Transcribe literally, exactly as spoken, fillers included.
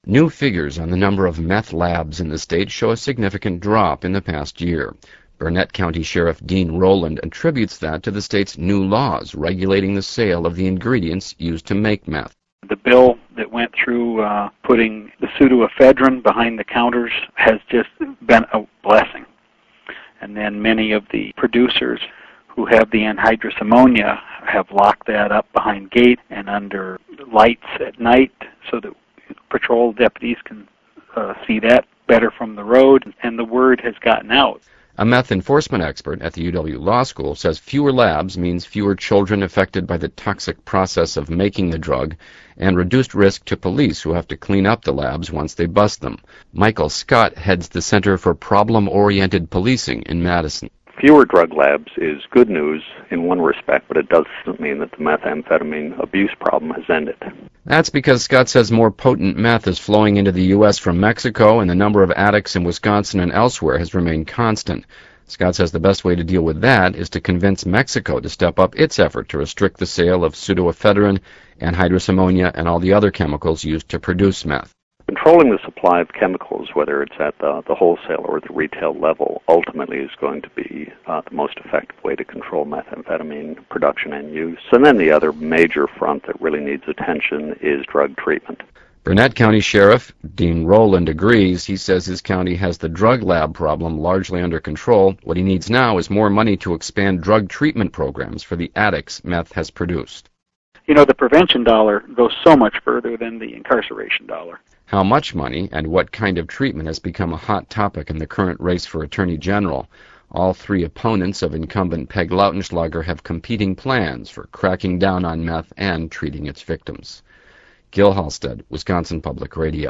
New figures on the number of meth labs in the state show a significant drop in the past year. Burnett County Sheriff Dean Rowland attributes that to the state's new laws regulating the sale of the ingredients used to make meth. The bill that went through uh, putting the pseudoephedrine behind the counters has just been a blessing. And then many of the producers who have the anhydrous ammonia have locked that up behind gate and under lights at night so that patrol deputies can uh, see that better from the road, and the word has gotten out. A meth enforcement expert at the U W Law School says fewer labs means fewer children affected by the toxic process of making the drug and reduced risk to police who have to clean up the labs once they bust them. Michael Scott heads the Center for Problem-Oriented Policing in Madison. Fewer drug labs is good news in one respect, but it doesn't mean that the methamphetamine abuse problem has ended. That's because Scott says more potent meth is flowing into the U S from Mexico, and the number of addicts in Wisconsin and elsewhere has remained constant. Scott says the best way to deal with that is to convince Mexico to step up its effort to restrict the sale of pseudoephedrine, anhydrous ammonia, and all the other chemicals used to produce meth. Controlling the supply of chemicals, whether it's at the, the wholesale or the retail level, ultimately is going to be uh, the most effective way to control methamphetamine production and use. And then the other major front that really needs attention is drug treatment. Burnett County Sheriff Dean Rowland agrees. He says his county has the drug lab problem largely under control. What he needs now is more money to expand drug treatment programs for the addicts meth has produced. You know, the prevention dollar goes so much further than the incarceration dollar. How much money and what kind of treatment has become a hot topic in the current race for Attorney General. All three opponents of incumbent Peg Lautenschlager have competing plans for cracking down on meth and treating its victims. Gil Halstead, Wisconsin Public Radio.